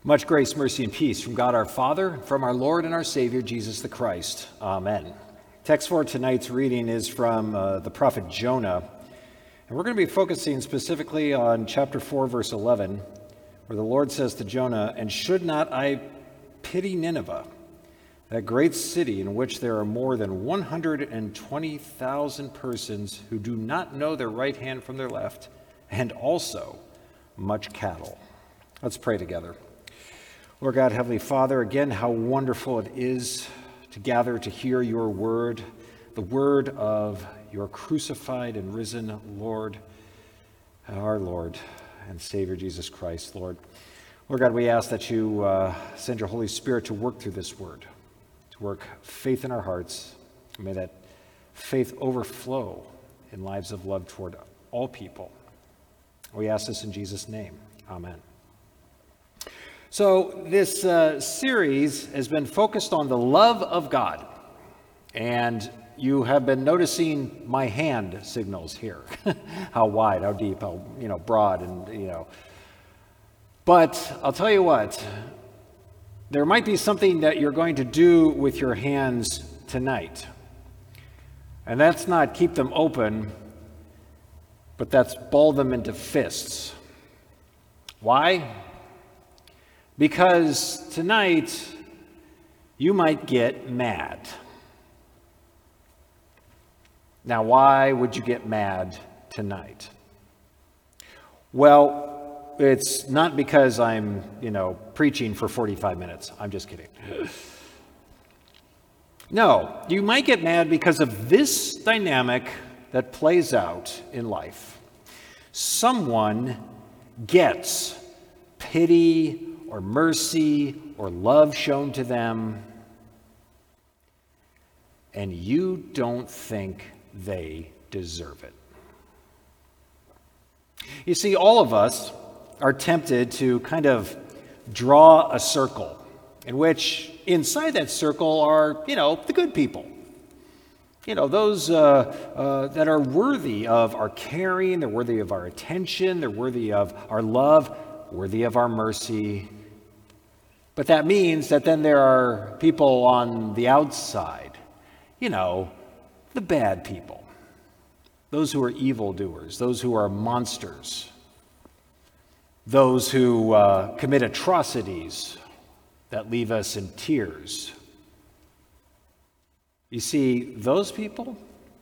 Much grace, mercy, and peace from God our Father, from our Lord and our Savior, Jesus the Christ. Amen. Text for tonight's reading is from the prophet Jonah. And we're going to be focusing specifically on chapter 4, verse 11, where the Lord says to Jonah, "And should not I pity Nineveh, that great city in which there are more than 120,000 persons who do not know their right hand from their left, and also much cattle." Let's pray together. Lord God, Heavenly Father, again, how wonderful it is to gather to hear your word, the word of your crucified and risen Lord, our Lord and Savior Jesus Christ, Lord. Lord God, we ask that you send your Holy Spirit to work through this word, to work faith in our hearts. May that faith overflow in lives of love toward all people. We ask this in Jesus' name. Amen. So this series has been focused on the love of God, and you have been noticing my hand signals here, how wide, how deep, how broad, and But I'll tell you what, there might be something that you're going to do with your hands tonight, and that's not keep them open, but that's ball them into fists. Why? Because tonight, you might get mad. Now, why would you get mad tonight? Well, it's not because I'm, preaching for 45 minutes. I'm just kidding. No, you might get mad because of this dynamic that plays out in life. Someone gets pity or mercy or love shown to them, and you don't think they deserve it. You see, all of us are tempted to kind of draw a circle in which inside that circle are, the good people. Those that are worthy of our caring, they're worthy of our attention, they're worthy of our love, worthy of our mercy. But that means that then there are people on the outside, the bad people, those who are evildoers, those who are monsters, those who commit atrocities that leave us in tears. You see, those people,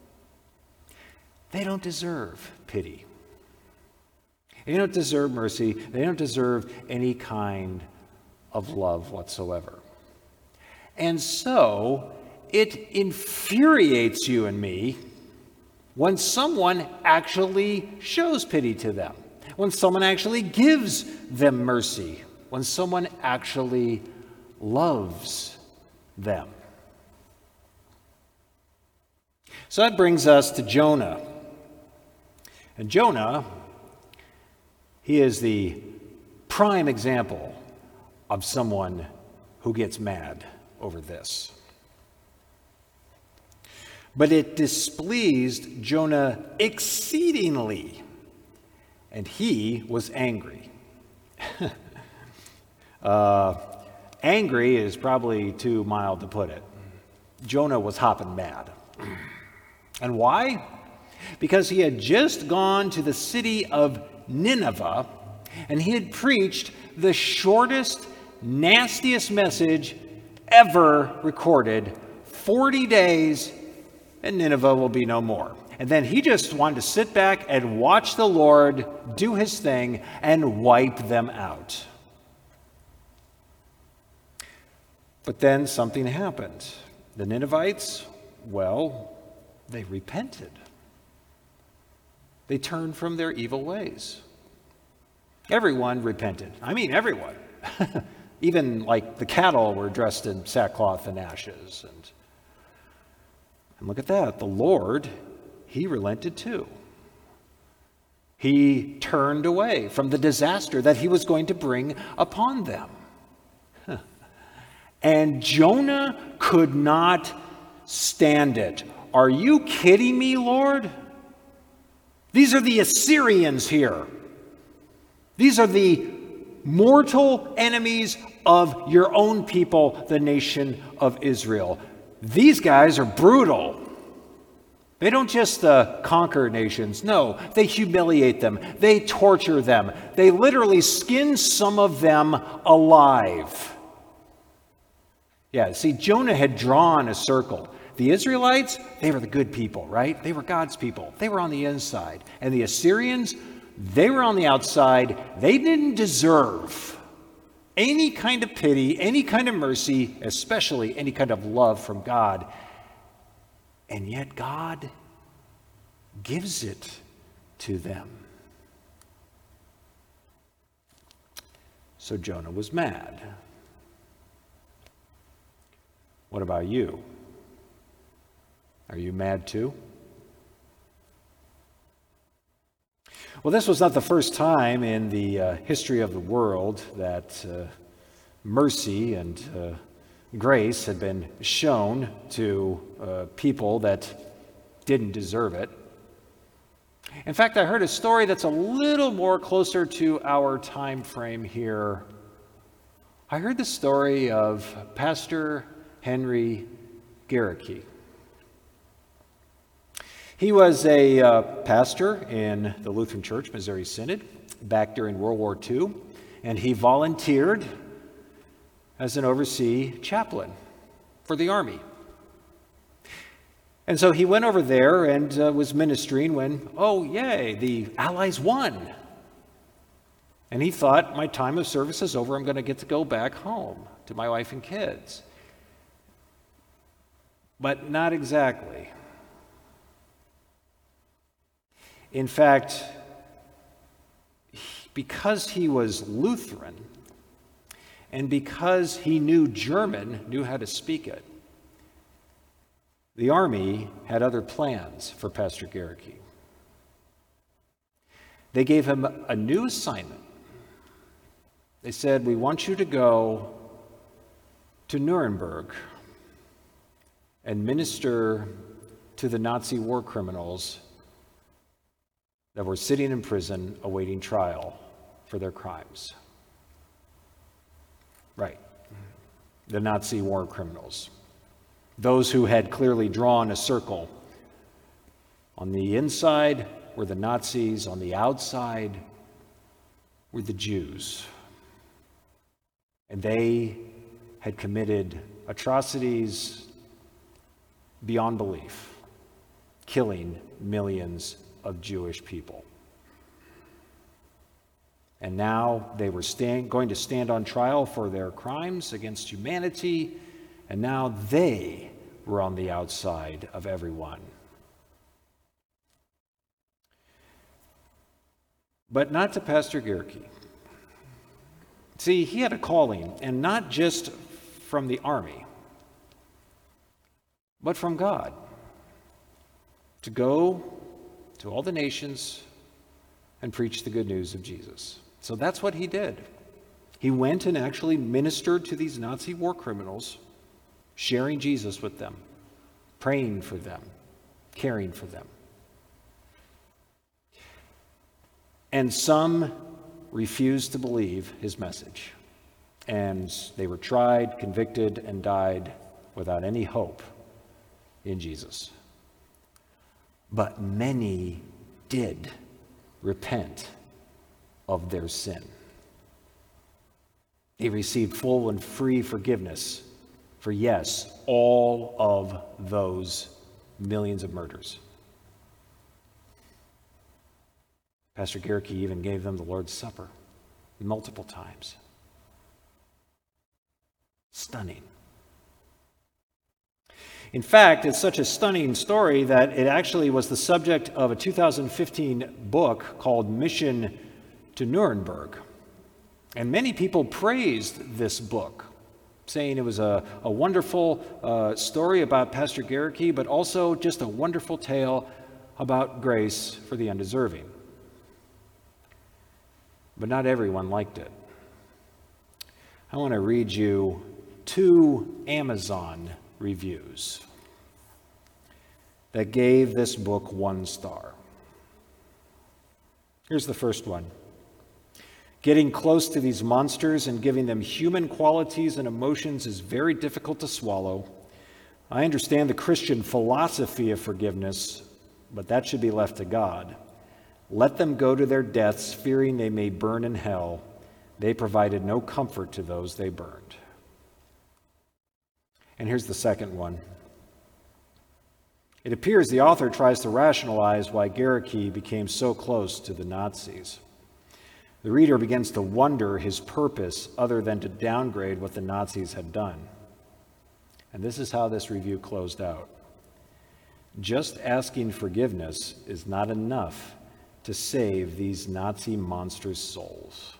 they don't deserve pity. They don't deserve mercy. They don't deserve any kind of love whatsoever. And so it infuriates you and me when someone actually shows pity to them, when someone actually gives them mercy, when someone actually loves them. So that brings us to Jonah. And Jonah, he is the prime example of someone who gets mad over this. But it displeased Jonah exceedingly, and he was angry. Angry is probably too mild to put it. Jonah was hopping mad. And why? Because he had just gone to the city of Nineveh, and he had preached the shortest, nastiest message ever recorded. 40 days and Nineveh will be no more. And then he just wanted to sit back and watch the Lord do his thing and wipe them out. But then something happened. The Ninevites, they repented. They turned from their evil ways. Everyone repented. I mean, everyone. Even like the cattle were dressed in sackcloth and ashes. And look at that. The Lord, he relented too. He turned away from the disaster that he was going to bring upon them. And Jonah could not stand it. Are you kidding me, Lord? These are the Assyrians here. These are the mortal enemies of your own people, the nation of Israel. These guys are brutal. They don't just conquer nations. No, they humiliate them. They torture them. They literally skin some of them alive. Yeah, see, Jonah had drawn a circle. The Israelites, they were the good people, right? They were God's people. They were on the inside. And the Assyrians, they were on the outside. They didn't deserve any kind of pity, any kind of mercy, especially any kind of love from God. And yet God gives it to them. So Jonah was mad. What about you? Are you mad too? Well, this was not the first time in the history of the world that mercy and grace had been shown to people that didn't deserve it. In fact, I heard a story that's a little more closer to our time frame here. I heard the story of Pastor Henry Garricky. He was a pastor in the Lutheran Church, Missouri Synod, back during World War II, and he volunteered as an overseas chaplain for the Army. And so he went over there and was ministering when, oh, yay, the Allies won. And he thought, my time of service is over, I'm going to get to go back home to my wife and kids. But not exactly. In fact, because he was Lutheran, and because he knew German, knew how to speak it, the Army had other plans for Pastor Garricky. They gave him a new assignment. They said, we want you to go to Nuremberg and minister to the Nazi war criminals that were sitting in prison awaiting trial for their crimes. Right. The Nazi war criminals. Those who had clearly drawn a circle. On the inside were the Nazis, on the outside were the Jews. And they had committed atrocities beyond belief, killing millions of Jewish people. And now they were going to stand on trial for their crimes against humanity, and now they were on the outside of everyone. But not to Pastor Garricky. See, he had a calling, and not just from the army, but from God, to go to all the nations and preach the good news of Jesus. So that's what he did. He went and actually ministered to these Nazi war criminals, sharing Jesus with them, praying for them, caring for them. And some refused to believe his message. And they were tried, convicted, and died without any hope in Jesus. But many did repent of their sin. They received full and free forgiveness for, yes, all of those millions of murders. Pastor Garricky even gave them the Lord's Supper multiple times. Stunning. In fact, it's such a stunning story that it actually was the subject of a 2015 book called Mission to Nuremberg. And many people praised this book, saying it was a wonderful story about Pastor Garricky, but also just a wonderful tale about grace for the undeserving. But not everyone liked it. I want to read you 2 Amazon reviews that gave this book 1 star. Here's the first one. Getting close to these monsters and giving them human qualities and emotions is very difficult to swallow. I understand the Christian philosophy of forgiveness, but that should be left to God. Let them go to their deaths, fearing they may burn in hell. They provided no comfort to those they burned. And here's the second one. It appears the author tries to rationalize why Guericke became so close to the Nazis. The reader begins to wonder his purpose other than to downgrade what the Nazis had done. And this is how this review closed out. Just asking forgiveness is not enough to save these Nazi monsters' souls.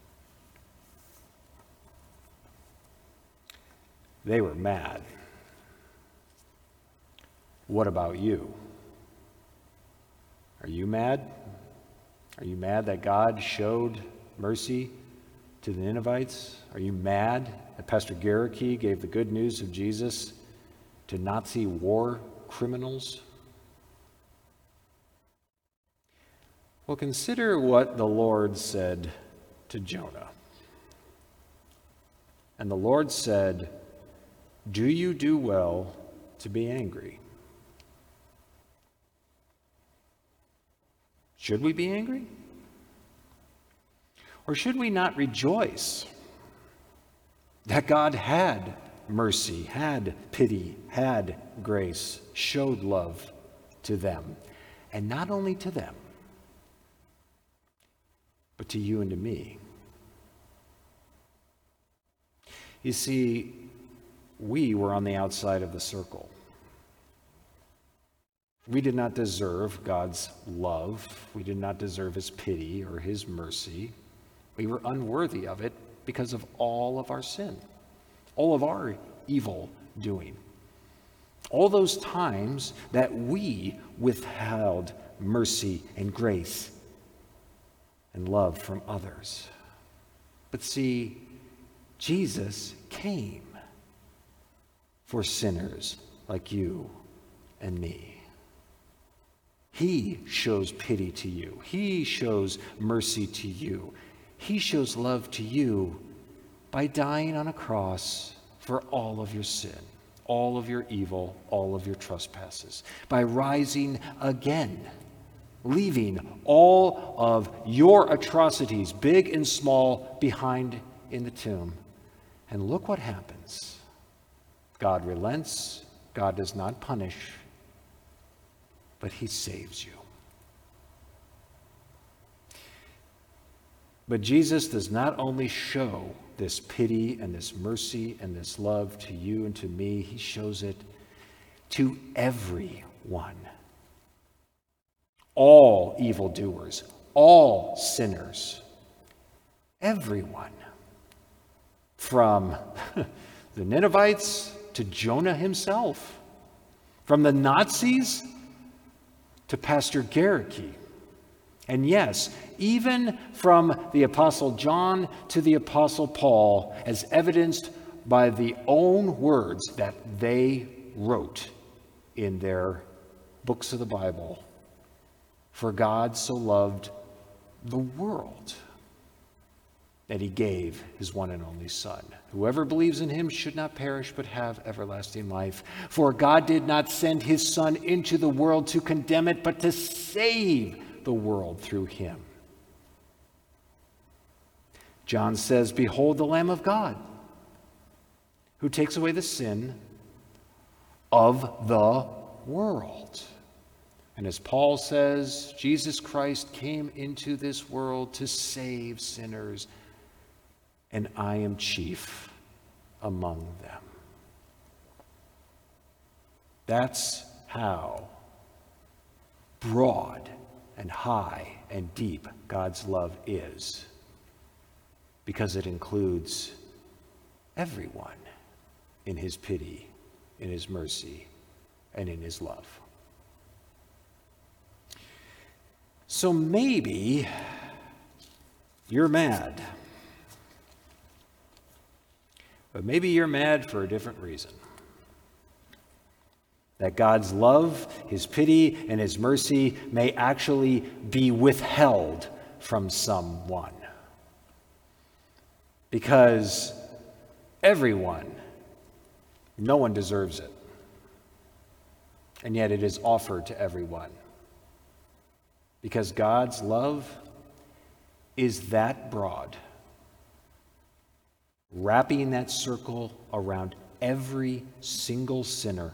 They were mad. What about you? Are you mad? Are you mad that God showed mercy to the Ninevites? Are you mad that Pastor Guericke gave the good news of Jesus to Nazi war criminals? Well, consider what the Lord said to Jonah. And the Lord said, "Do you do well to be angry?" Should we be angry? Or should we not rejoice that God had mercy, had pity, had grace, showed love to them? And not only to them, but to you and to me. You see, we were on the outside of the circle. We did not deserve God's love. We did not deserve his pity or his mercy. We were unworthy of it because of all of our sin, all of our evil doing. All those times that we withheld mercy and grace and love from others. But see, Jesus came for sinners like you and me. He shows pity to you. He shows mercy to you. He shows love to you by dying on a cross for all of your sin, all of your evil, all of your trespasses, by rising again, leaving all of your atrocities, big and small, behind in the tomb. And look what happens. God relents. God does not punish, but he saves you. But Jesus does not only show this pity and this mercy and this love to you and to me, he shows it to everyone. All evildoers, all sinners, everyone. From the Ninevites to Jonah himself, from the Nazis to Pastor Guericke. And yes, even from the Apostle John to the Apostle Paul, as evidenced by the own words that they wrote in their books of the Bible. For God so loved the world that he gave his one and only Son. Whoever believes in him should not perish but have everlasting life. For God did not send his Son into the world to condemn it, but to save the world through him. John says, "Behold the Lamb of God, who takes away the sin of the world." And as Paul says, Jesus Christ came into this world to save sinners, and I am chief among them. That's how broad and high and deep God's love is, because it includes everyone in his pity, in his mercy, and in his love. So maybe you're mad. But maybe you're mad for a different reason. That God's love, his pity, and his mercy may actually be withheld from someone. because everyone, no one deserves it. And yet it is offered to everyone. Because God's love is that broad, wrapping that circle around every single sinner,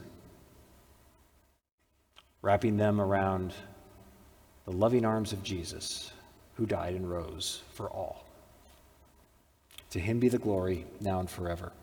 wrapping them around the loving arms of Jesus, who died and rose for all. To him be the glory, now and forever.